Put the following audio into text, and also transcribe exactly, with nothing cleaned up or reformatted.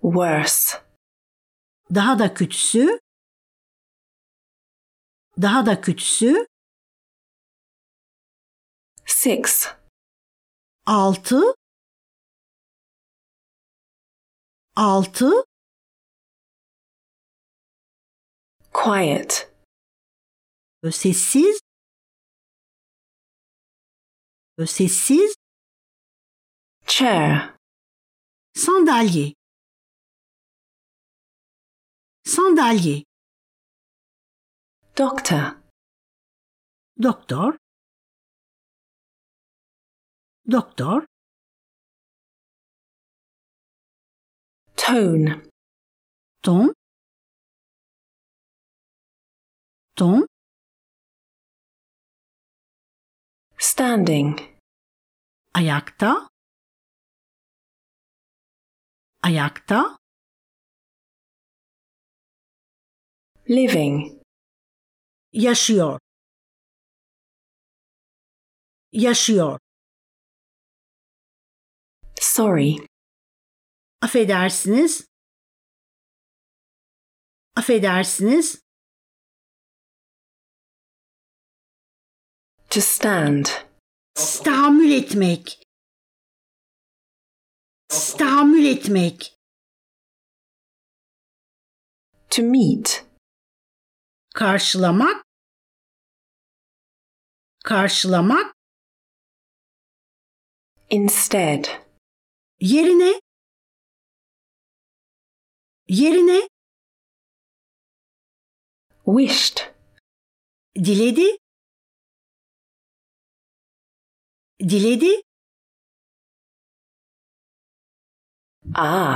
Worse. Daha da kötüsü. Daha da kötüsü. Six. Altı. Altı. Quiet. Sessiz. Sessiz. Chair. Sandalye. Sandalye. Doctor. Doktor. Doktor. Tone. Ton. Ton. Standing. Ayakta. Ayakta. Living. Yaşıyor. Yaşıyor. Sorry. Affedersiniz. Affedersiniz. To stand. Tahammül etmek. Tahammül etmek. To meet. Karşılamak. Karşılamak. Instead. Yerine. Yerine. Wished. Diledi. Diledi. Ah.